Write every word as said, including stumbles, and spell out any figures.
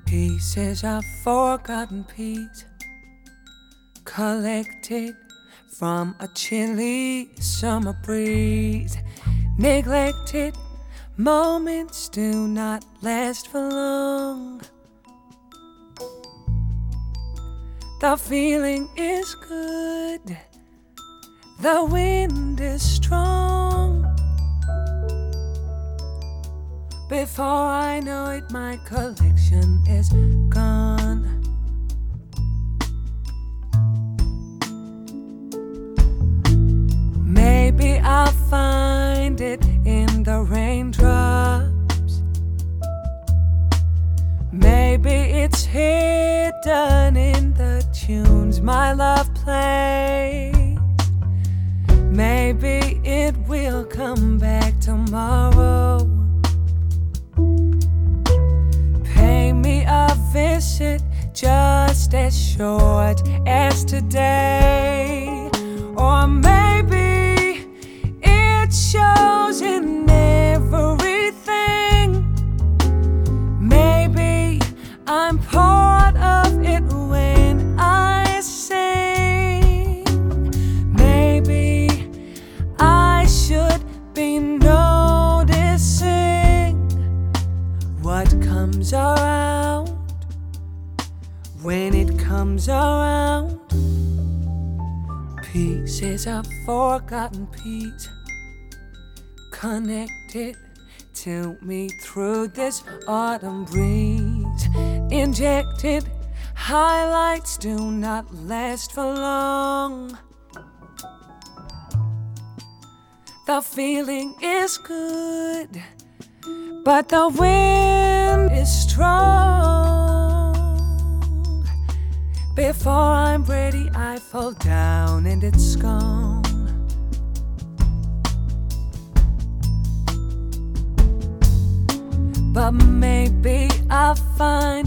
Pieces of forgotten peace collected from a chilly summer breeze. Neglected moments do not last for long. The feeling is good, the wind is strong. Before I know it, my collection is gone. Maybe I'll find it in the raindrops. Maybe it's hidden in the tunes my love plays. Maybe it will come back tomorrow. Pay me a visit just as short as today. Or maybe it shows in everything. Maybe I'm part of it when I sing. Maybe I should be noticing what comes around when it comes around. Pieces of forgotten peace connected to me through this autumn breeze. Injected highlights do not last for long. The feeling is good, but the wind is strong. Before I'm ready, I fall down and it's gone. But maybe I'll find